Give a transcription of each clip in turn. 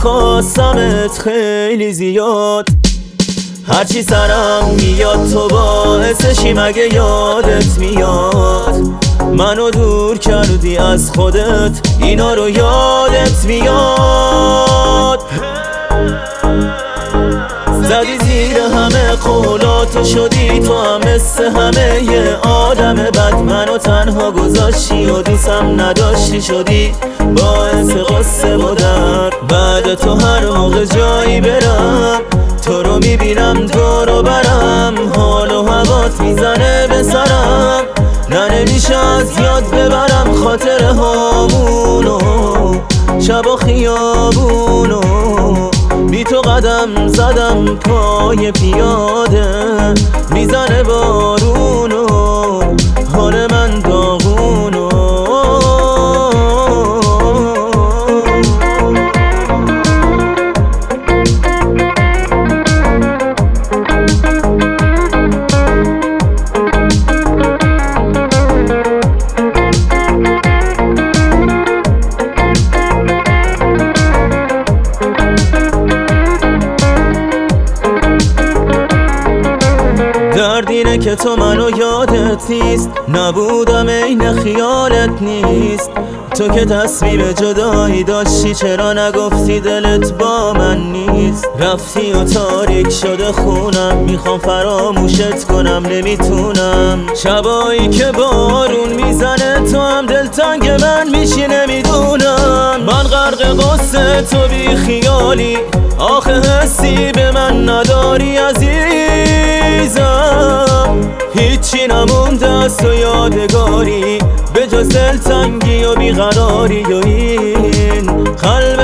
خواستمت خیلی زیاد، هرچی سرم میاد تو باعثشی مگه یادت میاد منو دور کردی از خودت، اینا رو یادت میاد. زدی زیر همه قولاتو شدی تو هم مثل همه یه آدم بد، منو تنها گذاشتی و دوستم نداشتی، شدی باعث قصه و درد. بعد تو هر موقع جایی برم تو رو میبینم دور و برم، حال و هوات میزنه به سرم، نه نمیشه از یاد ببرم خاطره هامونو، شب و خیابونو. بی تو قدم زدم پای پیاده، میزنه بارونو، حال من داغونو. درد اینه که تو منو یادت نیست، نبودم عین خیالت نیست. تو که تصمیم جدایی داشتی چرا نگفتی دلت با من نیست؟ رفتی و تاریک شده خونم، میخوام فراموشت کنم نمیتونم. شبایی که بارون میزنه تو هم دلتنگ من میشی نمیدونم. من غرق قصه تو بی خیالی، آخه حسی به من نداری عزیزم. هیچی نمونده از تو یادگاری به جز دلتنگی و بیقراری و این قلب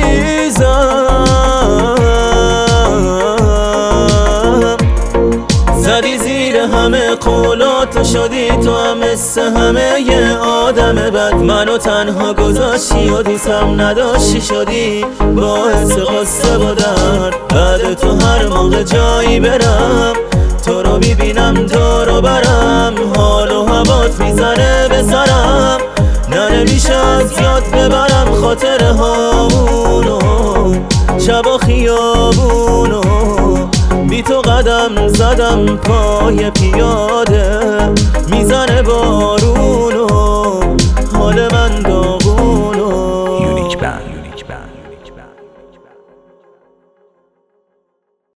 مریضم. زدی زیر همه قولاتو شدی تو هم مثل همه یه آدم بد، منو تنها گذاشتی و دوستم نداشتی، شدی باعث قصه و درد. بعد تو هر موقع جایی برم تو رو میبینم دور و برم، حال و هوات میزنه به سرم، نه نمیشه از یاد ببرم خاطره هامونو، شب و خیابونو. بی تو قدم زدم پای پیاده، میزنه با